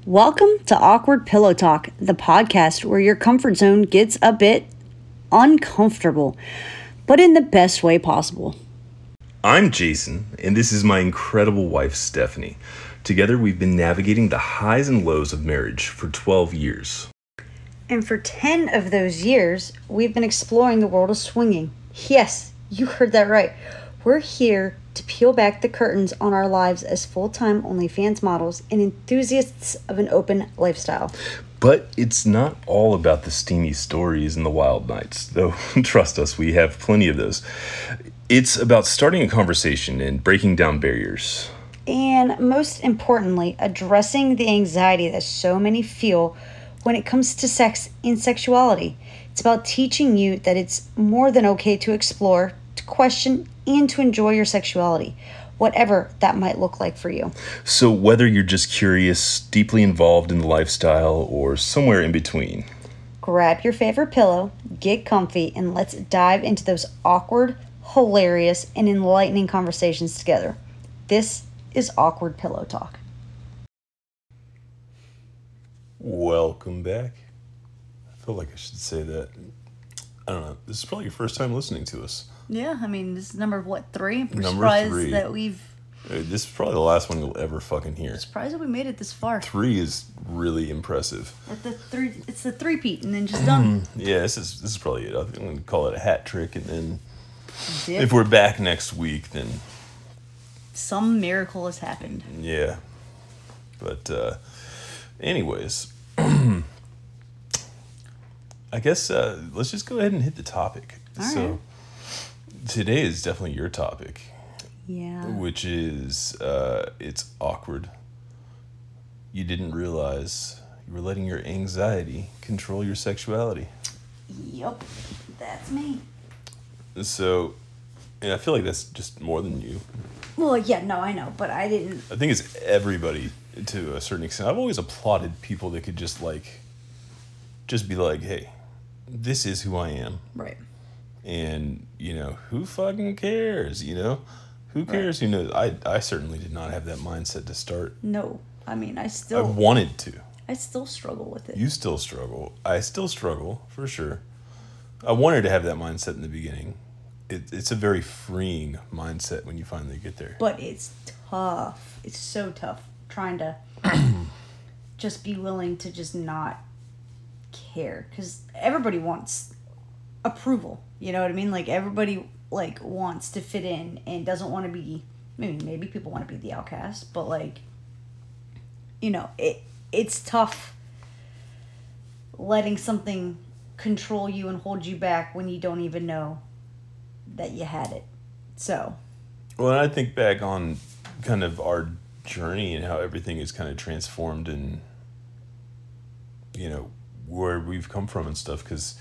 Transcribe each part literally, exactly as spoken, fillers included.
Welcome to Awkward Pillow Talk, the podcast where your comfort zone gets a bit uncomfortable, but in the best way possible. I'm Jason, and this is my incredible wife, Stephanie. Together, we've been navigating the highs and lows of marriage for twelve years. And for ten of those years, we've been exploring the world of swinging. Yes, you heard that right. We're here to peel back the curtains on our lives as full-time OnlyFans models and enthusiasts of an open lifestyle. But it's not all about the steamy stories and the wild nights, though trust us, we have plenty of those. It's about starting a conversation and breaking down barriers. And most importantly, addressing the anxiety that so many feel when it comes to sex and sexuality. It's about teaching you that it's more than okay to explore, to question, and to enjoy your sexuality, whatever that might look like for you. So whether you're just curious, deeply involved in the lifestyle, or somewhere in between, grab your favorite pillow, get comfy, and let's dive into those awkward, hilarious, and enlightening conversations together. This is Awkward Pillow Talk. Welcome back. I feel like I should say that. I don't know. This is probably your first time listening to us. Yeah, I mean, this is number, what, three? I'm number surprised three. that we've... This is probably the last one you'll ever fucking hear. Surprised that we made it this far. Three is really impressive. At the three, it's the three-peat and then just done. Yeah, this is this is probably it. I'm going to call it a hat trick, and then Dip. if we're back next week, then... Some miracle has happened. Yeah. But, uh, anyways... I guess uh, let's just go ahead and hit the topic. All so right. Today is definitely your topic. Yeah. Which is, uh, it's awkward. You didn't realize you were letting your anxiety control your sexuality. Yep, that's me. So, and I feel like that's just more than you. Well, yeah, no, I know, but I didn't... I think it's everybody to a certain extent. I've always applauded people that could just like, just be like, hey, this is who I am. Right. And, you know, who fucking cares, you know? Who cares? Right. Who knows? I, I certainly did not have that mindset to start. No, I mean, I I still... wanted to. I still struggle with it. You still struggle. I still struggle, for sure. I wanted to have that mindset in the beginning. It, it's a very freeing mindset when you finally get there. But it's tough. It's so tough trying to just be willing to just not care. Because everybody wants approval. You know what I mean? Like, everybody, like, wants to fit in and doesn't want to be... Maybe, maybe people want to be the outcast, but, like, you know, it it's tough letting something control you and hold you back when you don't even know that you had it. So... Well, and I think back on kind of our journey and how everything is kind of transformed and, you know, where we've come from and stuff. Because,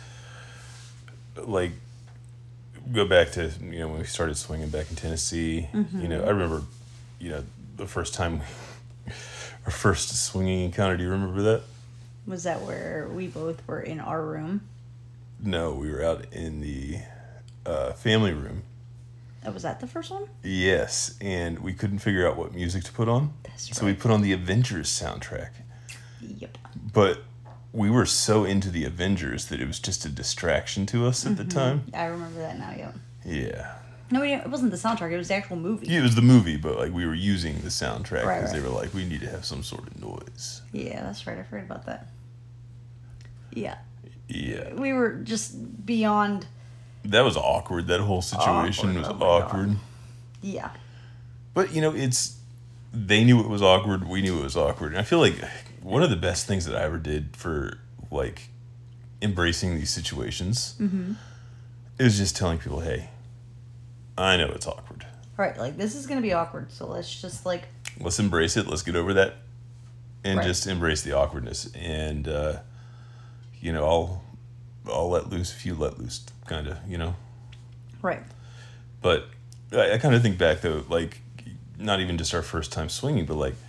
like, go back to, you know, when we started swinging back in Tennessee, mm-hmm. you know, I remember, you know, the first time, our first swinging encounter. Do you remember that? Was that where we both were in our room? No, we were out in the uh, family room. Oh, was that the first one? Yes, and we couldn't figure out what music to put on. That's right. So we put on the Avengers soundtrack. Yep. But we were so into the Avengers that it was just a distraction to us at mm-hmm. the time. I remember that now, yeah. Yeah. No, it wasn't the soundtrack. It was the actual movie. Yeah, it was the movie, but like we were using the soundtrack because right, right. they were like, we need to have some sort of noise. Yeah, that's right. I forgot about that. Yeah. Yeah. We were just beyond... That was awkward. That whole situation awkward. was oh awkward. God. Yeah. But, you know, it's... They knew it was awkward. We knew it was awkward. And I feel like one of the best things that I ever did for, like, embracing these situations mm-hmm. is just telling people, hey, I know it's awkward. Right. Like, this is going to be awkward. So let's just, like... Let's embrace it. Let's get over that. And right. just embrace the awkwardness. And, uh, you know, I'll... I'll let loose if you let loose, kind of, you know? Right. But I, I kind of think back, though, like, not even just our first time swinging, but, like,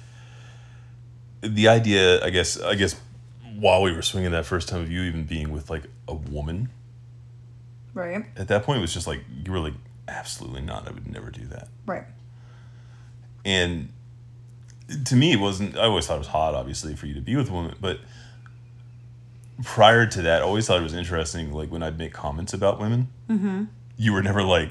the idea, I guess, I guess, while we were swinging that first time of you even being with, like, a woman. Right. At that point, it was just, like, you were, like, absolutely not. I would never do that. Right. And to me, it wasn't. I always thought it was hot, obviously, for you to be with a woman, but prior to that, I always thought it was interesting. Like when I'd make comments about women, mm-hmm. you were never like.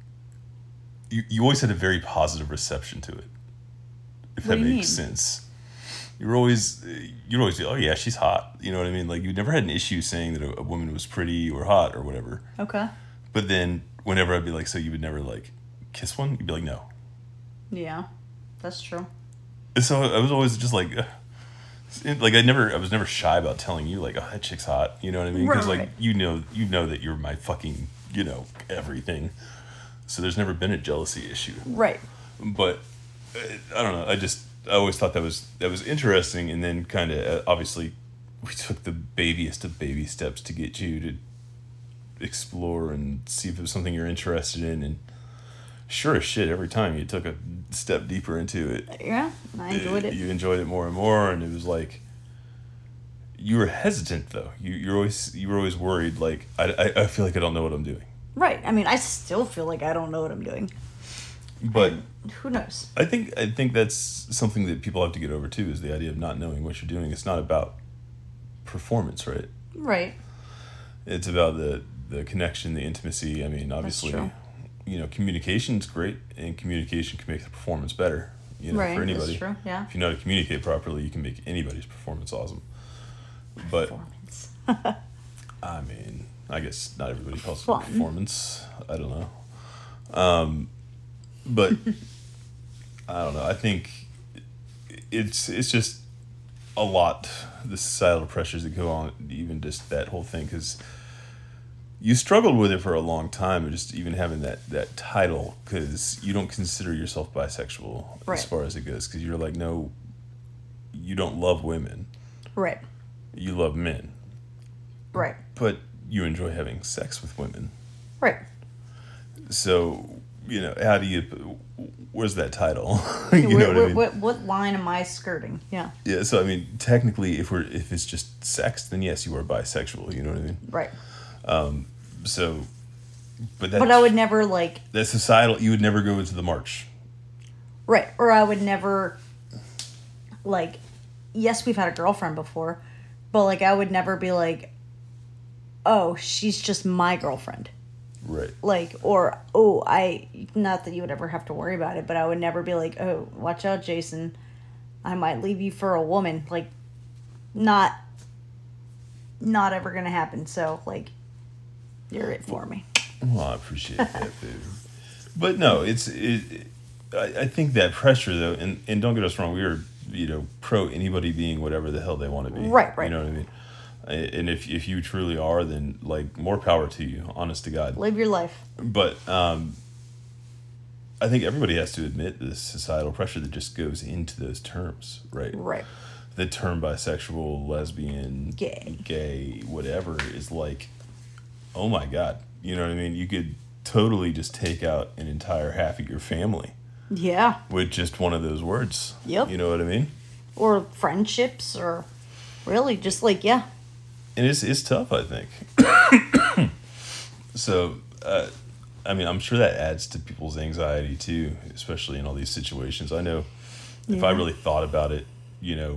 You you always had a very positive reception to it. If What that do you makes mean? sense. You were always you'd always be, oh yeah, she's hot. You know what I mean? Like you never had an issue saying that a, a woman was pretty or hot or whatever. Okay. But then whenever I'd be like, so you would never like kiss one? You'd be like, no. Yeah, that's true. And so I was always just like, uh, like I never, I was never shy about telling you like, oh, that chick's hot. You know what I mean? Because Right, like right. you know, you know that you're my fucking, you know, everything. So there's never been a jealousy issue. Right. But uh, I don't know. I just I always thought that was that was interesting, and then kind of uh, obviously we took the babiest of baby steps to get you to explore and see if it was something you're interested in, and sure as shit, every time you took a step deeper into it, Yeah, I enjoyed it. You enjoyed it more and more, and it was like you were hesitant though. You you're always you were always worried. Like I I, I feel like I don't know what I'm doing. Right. I mean, I still feel like I don't know what I'm doing. But Who knows? I think I think that's something that people have to get over too, is the idea of not knowing what you're doing. It's not about performance, right? Right. It's about the the connection, the intimacy. I mean, obviously, true. you know, communication's great, and communication can make the performance better. You know, Right, for that's anybody. true, yeah. If you know how to communicate properly, you can make anybody's performance awesome. But Performance. I mean, I guess not everybody calls it Fun. performance. I don't know. Um, but I don't know. I think it's it's just a lot, the societal pressures that go on, even just that whole thing, because you struggled with it for a long time, just even having that, that title, because you don't consider yourself bisexual Right. as far as it goes, because you're like, no, you don't love women. Right. You love men. Right. But you enjoy having sex with women. Right. So, you know, how do you, where's that title? you Where- know what where- I mean? what, what line am I skirting? Yeah. Yeah, so I mean, technically, if we're if it's just sex, then yes, you are bisexual. You know what I mean? Right. So, but that But I would never like. that societal, you would never go into the march. Right. Or I would never. Like, yes, we've had a girlfriend before, but like I would never be like, oh, she's just my girlfriend. Right. Like, or, oh, I, not that you would ever have to worry about it, but I would never be like, oh, watch out, Jason. I might leave you for a woman. Like, not, not ever gonna happen. So, like, you're it for me. Well, I appreciate that, baby. But no, it's it. it I, I think that pressure though, and, and don't get us wrong, we are you know pro anybody being whatever the hell they want to be. Right, right. You know what I mean? And if if you truly are, then like more power to you, honest to God. Live your life. But um, I think everybody has to admit the societal pressure that just goes into those terms, right? Right. The term bisexual, lesbian, Gay. gay, whatever is like, oh my God, you know what I mean? You could totally just take out an entire half of your family Yeah. with just one of those words. Yep. You know what I mean? Or friendships, or really just like, yeah. And it's it's tough, I think. So, uh, I mean, I'm sure that adds to people's anxiety too, especially in all these situations. I know if I Yeah. really thought about it, you know,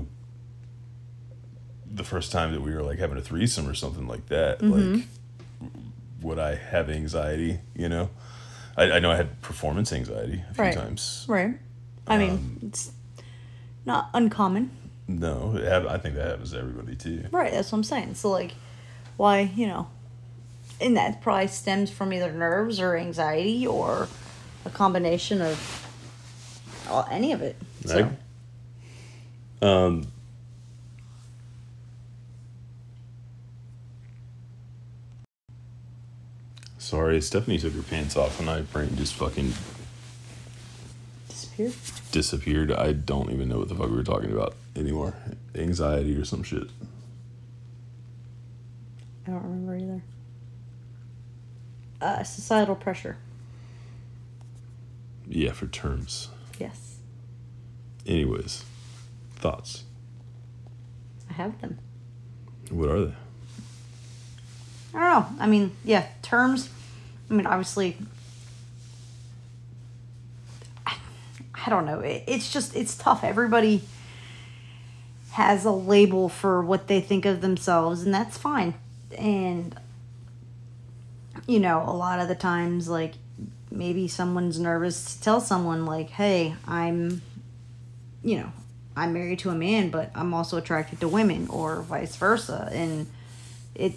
the first time that we were like having a threesome or something like that, Mm-hmm. like, would I have anxiety? You know, I, I know I had performance anxiety a few Right. times. Right. I mean, Um, it's not uncommon. No, it hap- I think that happens to everybody too. Right, that's what I'm saying. So, like, why, you know, and that probably stems from either nerves or anxiety or a combination of all, any of it. So, Right. Um. Sorry, Stephanie took her pants off and my brain just fucking disappear. disappeared. I don't even know what the fuck we were talking about anymore. Anxiety or some shit. I don't remember either. Uh, societal pressure. Yeah, for terms. Yes, Anyways, thoughts. I have them. What are they? I don't know. I mean, yeah, terms. I mean, obviously, I, I I don't know. It, it's just, it's tough. Everybody has a label for what they think of themselves, and that's fine. And, you know, a lot of the times, like, maybe someone's nervous to tell someone, like, hey, I'm, you know, I'm married to a man, but I'm also attracted to women, or vice versa. And it,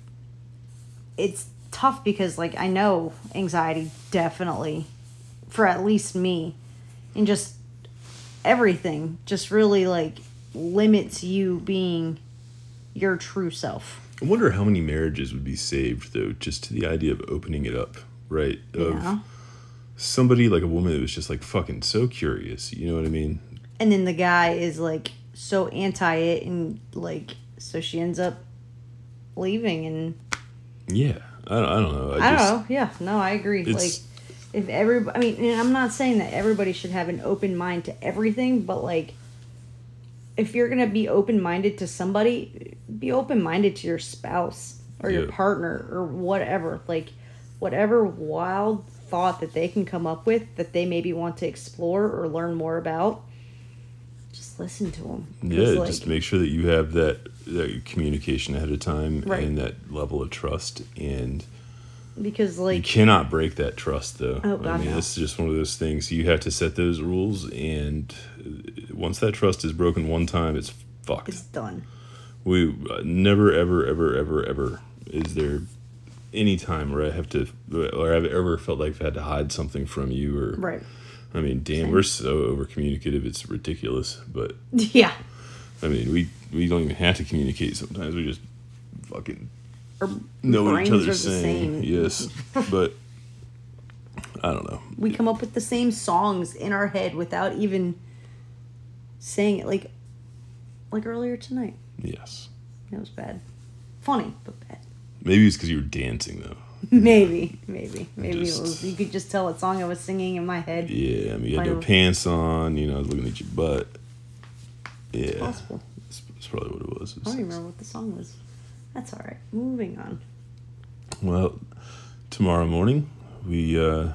it's tough because, like, I know anxiety definitely, for at least me, and just everything, just really, like, limits you being your true self. I wonder how many marriages would be saved, though, just to the idea of opening it up, right? Of Yeah. somebody, like a woman that was just, like, fucking so curious, you know what I mean? And then the guy is, like, so anti it, and, like, so she ends up leaving, and... Yeah. I don't, I don't know. I, I just, don't know. Yeah, no, I agree. Like, if everybody... I mean, and I'm not saying that everybody should have an open mind to everything, but, like, if you're going to be open-minded to somebody, be open-minded to your spouse or your Yeah. partner or whatever. Like, whatever wild thought that they can come up with that they maybe want to explore or learn more about, just listen to them. Yeah, like, just make sure that you have that, that communication ahead of time Right. and that level of trust. And because, you like... cannot break that trust, though. Oh, I God, mean, no. this is just one of those things. You have to set those rules, and once that trust is broken one time, it's fucked. It's done. We uh, never, ever, ever, ever, ever is there any time where I have to, or I've ever felt like I've had to hide something from you, or Right. I mean, damn, Same. we're so over communicative, it's ridiculous. But Yeah. I mean, we we don't even have to communicate sometimes. We just fucking Our know what brains each are other's the saying. same. Yes, but I don't know. We come up with the same songs in our head without even saying it. Like, like earlier tonight. Yes, That was bad. Funny, but bad. maybe it's because you were dancing though. Maybe, maybe, maybe Just- it was. You could just tell what song I was singing in my head. Yeah, I mean, you had no Fine. pants on. You know, I was looking at your butt. Yeah, Possible. that's, that's probably what it was. It I was don't even remember what the song was. That's all right. Moving on. Well, tomorrow morning we uh,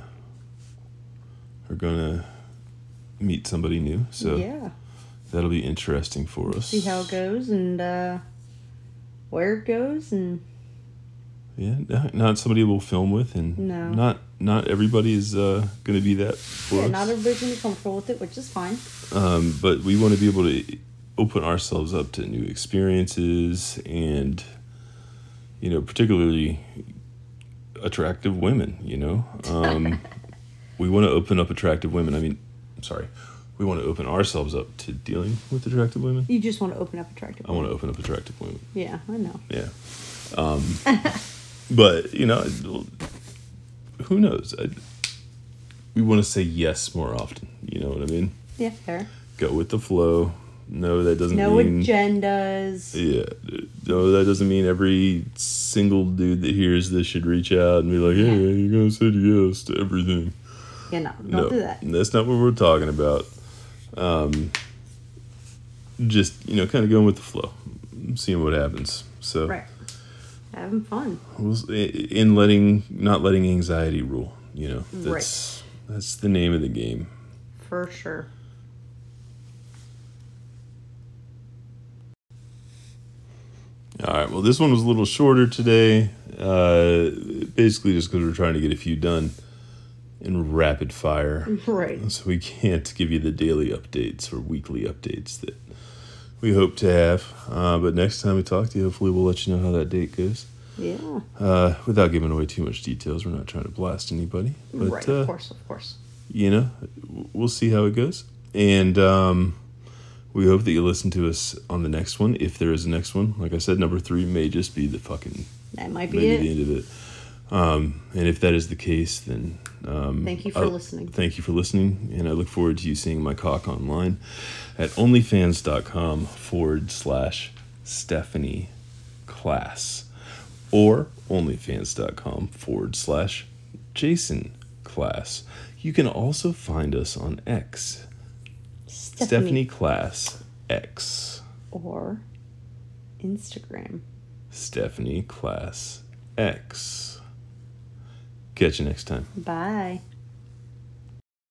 are gonna meet somebody new, so Yeah. that'll be interesting for us. See how it goes and uh, where it goes, and Yeah, not, not somebody we'll film with, and No. not not everybody is uh, gonna be that for yeah, us. not everybody's gonna be comfortable with it, which is fine. Um, but we want to be able to open ourselves up to new experiences, and you know, particularly attractive women. You know, um, we want to open up attractive women. I mean, I'm sorry, we want to open ourselves up to dealing with attractive women. You just want to open up attractive. I want to open up attractive women. Yeah, I know. Yeah. Um, but, you know, who knows? I, we want to say yes more often. You know what I mean? Yeah, fair. Go with the flow. No, that doesn't No mean... agendas. Yeah. No, that doesn't mean every single dude that hears this should reach out and be like, hey, Yeah. you're going to say yes to everything. Yeah, no, don't No, do that. that's not what we're talking about. Um, just, you know, kind of going with the flow. Seeing what happens. So... Right. Having fun. Was in letting not letting anxiety rule, you know. That's that's the name of the game. For sure. All right, well, this one was a little shorter today, uh basically just because we're trying to get a few done in rapid fire, Right. so we can't give you the daily updates or weekly updates that we hope to have, uh but next time we talk to you, hopefully we'll let you know how that date goes. Yeah. Uh, without giving away too much details, we're not trying to blast anybody. But, right. uh, Of course. Of course. you know, we'll see how it goes. And um, we hope that you listen to us on the next one, if there is a next one. Like I said, number three may just be the fucking, That might be maybe it. the end of it. Um, and if that is the case, then... Um, Thank you for I- listening. Thank you for listening. And I look forward to you seeing my cock online at onlyfans.com forward slash Stephanie Class. Or onlyfans.com forward slash Jason Class. You can also find us on X. Stephanie. Stephanie Class X. Or Instagram. Stephanie Class X. Catch you next time. Bye.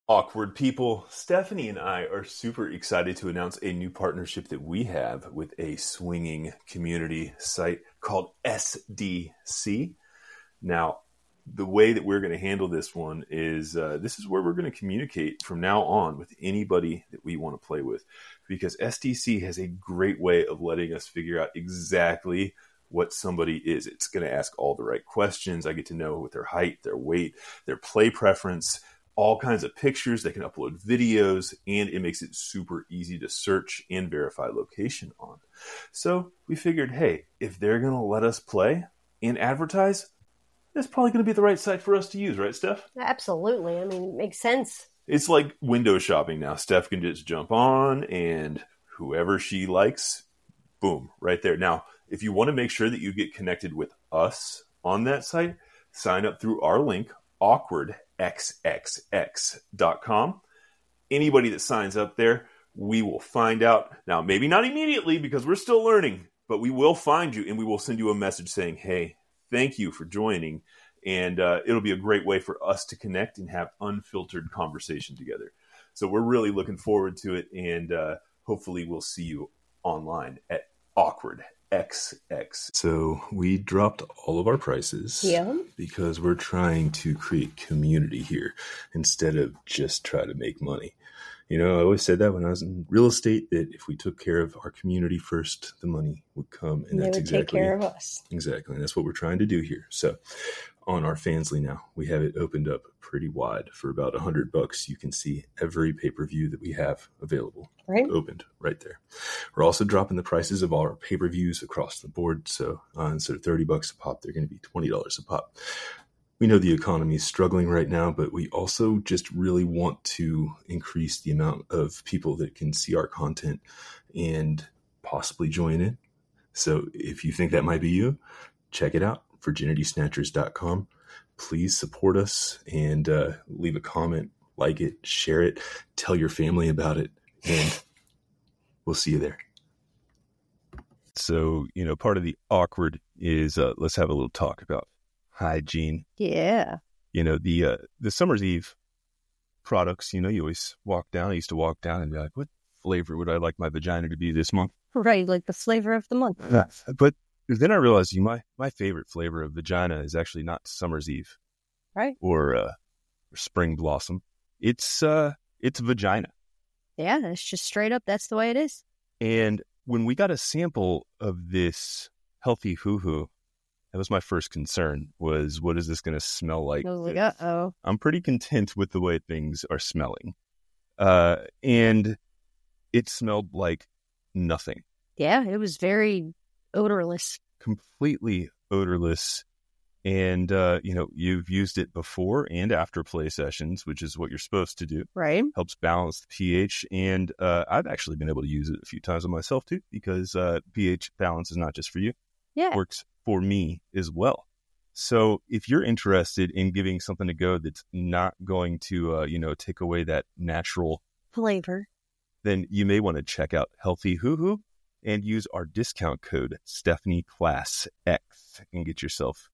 Awkward people, Stephanie and I are super excited to announce a new partnership that we have with a swinging community site called S D C. Now, the way that we're going to handle this one is uh, this is where we're going to communicate from now on with anybody that we want to play with, because S D C has a great way of letting us figure out exactly what somebody is. It's going to ask all the right questions. I get to know what their height, their weight, their play preference, all kinds of pictures. They can upload videos, and it makes it super easy to search and verify location on. So we figured, hey, if they're going to let us play and advertise, that's probably going to be the right site for us to use, right, Steph? Absolutely. I mean, it makes sense. It's like window shopping now. Steph can just jump on, and whoever she likes, boom, right there. Now, if you want to make sure that you get connected with us on that site, sign up through our link, awkward x x x dot com. Anybody that signs up there, we will find out. Now, maybe not immediately because we're still learning, but we will find you and we will send you a message saying, hey, thank you for joining. And uh, it'll be a great way for us to connect and have unfiltered conversation together. So we're really looking forward to it. And uh, hopefully we'll see you online at awkward X X. So we dropped all of our prices, yeah, because we're trying to create community here instead of just try to make money. You know, I always said that when I was in real estate, that if we took care of our community first, the money would come. And they that's would exactly, take care of us. Exactly. And that's what we're trying to do here. So on our Fansly now, we have it opened up pretty wide for about a hundred bucks. You can see every pay-per-view that we have available, right, opened right there. We're also dropping the prices of all our pay-per-views across the board. So uh, instead of thirty bucks a pop, they're going to be twenty dollars a pop. We know the economy is struggling right now, but we also just really want to increase the amount of people that can see our content and possibly join in. So if you think that might be you, check it out, virginity snatchers dot com. Please support us and uh, leave a comment, like it, share it, tell your family about it, and we'll see you there. So, you know, part of the awkward is uh, let's have a little talk about hygiene. Yeah. You know, the uh, the Summer's Eve products, you know, you always walk down. I used to walk down and be like, what flavor would I like my vagina to be this month? Right, like the flavor of the month. Yeah. But then I realized you, my, my favorite flavor of vagina is actually not Summer's Eve. Right. Or, uh, or Spring Blossom. It's uh, it's vagina. Yeah, it's just straight up. That's the way it is. And when we got a sample of this Healthy Hoo Hoo, that was my first concern, was what is this going to smell like? I was like, uh-oh. I'm pretty content with the way things are smelling. Uh, and it smelled like nothing. Yeah, it was very odorless. Completely odorless. And, uh, you know, you've used it before and after play sessions, which is what you're supposed to do. Right. Helps balance the pH. And uh, I've actually been able to use it a few times on myself, too, because uh, pH balance is not just for you. Yeah. It works for me as well. So if you're interested in giving something a go that's not going to, uh, you know, take away that natural flavor, then you may want to check out Healthy Hoo Hoo and use our discount code Stephanie Class X and get yourself